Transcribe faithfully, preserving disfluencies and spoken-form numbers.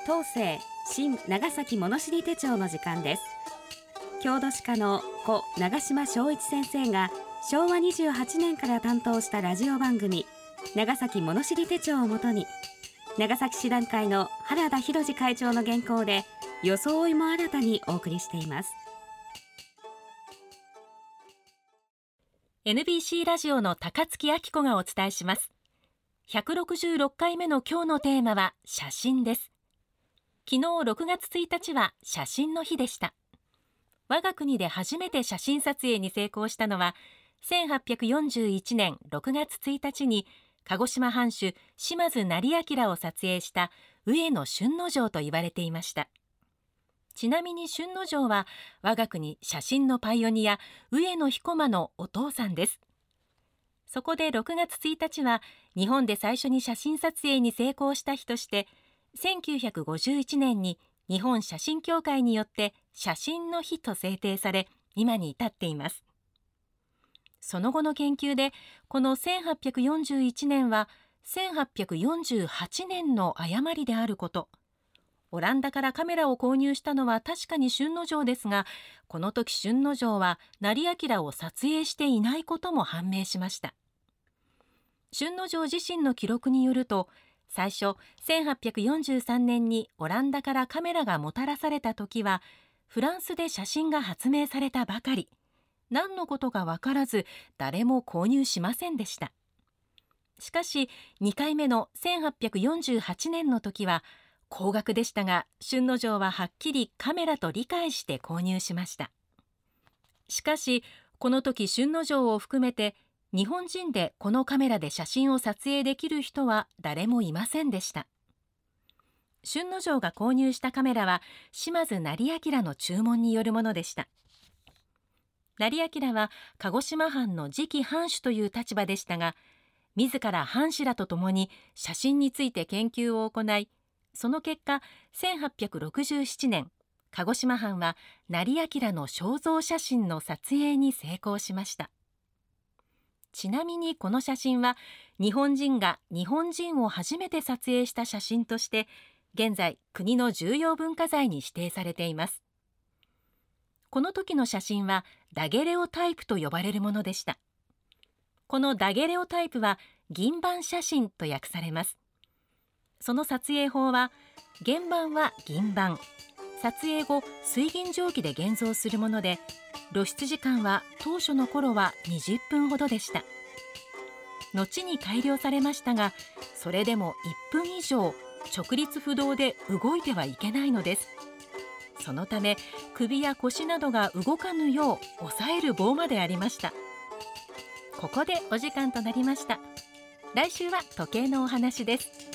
東西新長崎物知り手帳の時間です。郷土史家の故長島昭一先生がしょうわにじゅうはちねんから担当したラジオ番組長崎物知り手帳をもとに、長崎市団会の原田博二会長の原稿で装いも新たにお送りしています。 エヌビーシー ラジオの高槻明子がお伝えします。ひゃくろくじゅうろっかいめの今日のテーマは写真です。昨日ろくがつついたちは写真の日でした。我が国で初めて写真撮影に成功したのはせんはっぴゃくよんじゅういちねんろくがつついたちに鹿児島藩主島津斉彬を撮影した上野春之丞と言われていました。ちなみに春之丞は我が国写真のパイオニア上野彦馬のお父さんです。そこでろくがつついたちは日本で最初に写真撮影に成功した日としてせんきゅうひゃくごじゅういちねんに日本写真協会によって写真の日と制定され今に至っています。その後の研究でこのせんはっぴゃくよんじゅういちねんはせんはっぴゃくよんじゅうはちねんの誤りであること、オランダからカメラを購入したのは確かに春之丞ですが、この時春之丞は斉彬を撮影していないことも判明しました。春之丞自身の記録によると、最初せんはっぴゃくよんじゅうさんねんにオランダからカメラがもたらされた時はフランスで写真が発明されたばかり、何のことか分からず誰も購入しませんでした。しかしにかいめのせんはっぴゃくよんじゅうはちねんの時は高額でしたが、春之丞ははっきりカメラと理解して購入しました。しかしこの時春之丞を含めて日本人でこのカメラで写真を撮影できる人は誰もいませんでした。春之丞が購入したカメラは島津斉彬の注文によるものでした。斉彬は鹿児島藩の次期藩主という立場でしたが、自ら藩士らと共に写真について研究を行い、その結果せんはっぴゃくろくじゅうななねん鹿児島藩は斉彬の肖像写真の撮影に成功しました。ちなみにこの写真は日本人が日本人を初めて撮影した写真として現在国の重要文化財に指定されています。この時の写真はダゲレオタイプと呼ばれるものでした。このダゲレオタイプは銀版写真と訳されます。その撮影法は原版は銀版、撮影後水銀蒸気で現像するもので、露出時間は当初の頃はにじゅっぷんほどでした。後に改良されましたが、それでもいっぷん以上直立不動で動いてはいけないのです。そのため首や腰などが動かぬよう押さえる棒までありました。ここでお時間となりました。来週は時計のお話です。